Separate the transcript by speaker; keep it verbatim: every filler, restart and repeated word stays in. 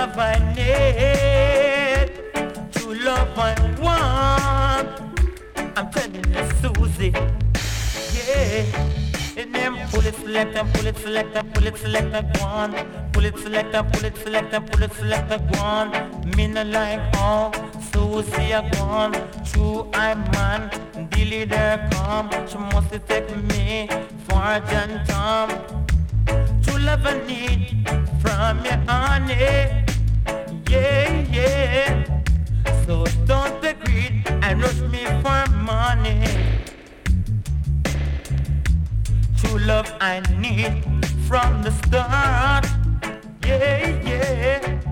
Speaker 1: love I need, true love I want. I'm telling you, Susie, yeah. And then pull it, select and pull it, select and pull it, select and go on. Pull it, select and pull it, select and pull it, select and go on. Me no like how Susie a gone. True I man, the leader come. She must take me for John Tom. True love I need from your honey. Yeah, yeah. So don't be greed and rush me for money. True love I need from the start. Yeah, yeah.